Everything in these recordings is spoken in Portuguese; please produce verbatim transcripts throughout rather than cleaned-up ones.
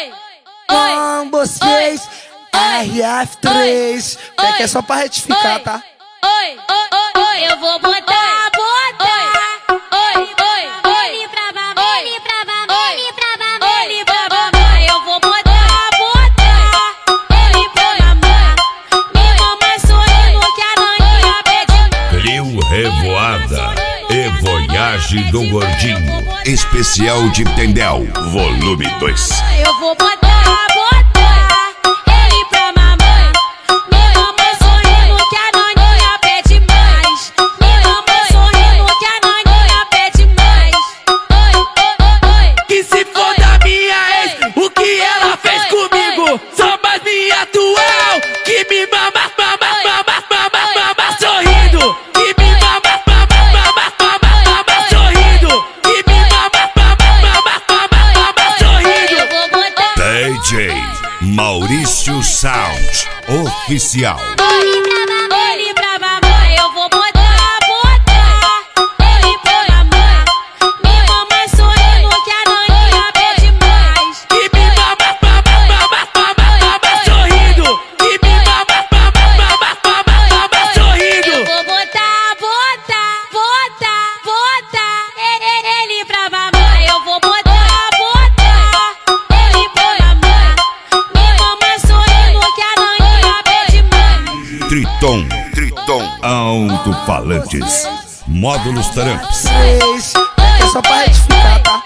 Com vocês, R F três. É que é só pra retificar, tá? Oi, oi, oi, eu vou botar, botar. Oi, oi, oi, pra mamãe, ele pra mamãe, ele pra mamãe, ele pra mamãe. Eu vou botar, botar. Ele pra mamãe. Me mamãe sorrindo que a naninha pede. Trio Revoada e Voyage do Gordinho. Especial de Tendel, volume dois. Eu vou botar, botar. Ele pra mamãe. Me mamãe sorrindo que a naninha pede mais. Me mamãe sorrindo que a naninha pede mais. Oi, oi, oi. Que se for da minha ex, o que ela fez comigo? Só mais minha atual, que me mama, mama, mama, mama, mama, sorrindo. Que me mama, mama, mama, mama, mama, sorrindo. Que me mama, mama, mama, mama, mama, sorrindo. Eu vou botar. D J Maurício Sound Oficial. Ele pra mamãe, ele pra mamãe. Eu vou botar, botar. Ele pra mamãe. Me mamãe sorrindo que a naninha pede mais. Que me mama, mama, mama, mama, mama, sorrindo. Que me mama, mama, mama, mama, mama, sorrindo. Eu vou botar, botar, botar, botar. Ele, ele pra mamãe. Eu vou botar, botar. Ele pra mamãe. Me mamãe sorrindo que a naninha pede mais. Triton, Triton Alto-Falantes, Módulos Tramps. três. É que é só pra retificar, tá?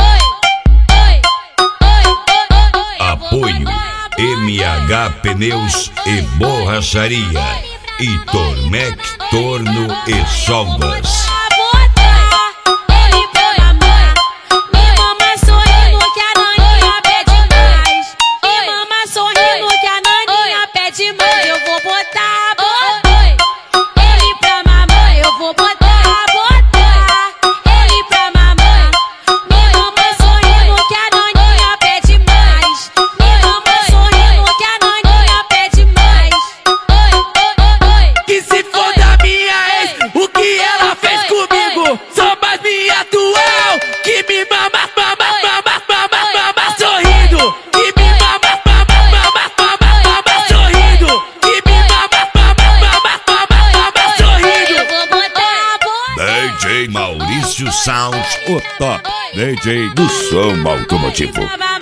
Apoio M H Pneus e Borracharia e Tormec Torno e Soldas. Ele pra mamãe. Me mamãe sorrindo que a naninha pede mais. Me mamãe sorrindo que a naninha pede mais. Eu vou botar, botar. Ele pra mamãe. Eu vou botar, botar. Ele pra mamãe. Me mamãe sorrindo que a naninha pede mais. Me mamãe sorrindo que a naninha pede mais. Oi, oi, oi. Que se for da minha ex, o que ela fez comigo? Só mais minha atual, que me mama, mama, mama, mama, mama, sorrindo. Que me mama, mama, mama, mama, mama, sorrindo. Que me mama, mama, mama, mama, mama, sorrindo. Eu vou botar, botar. D J Maurício Sound, o top D J do som automotivo.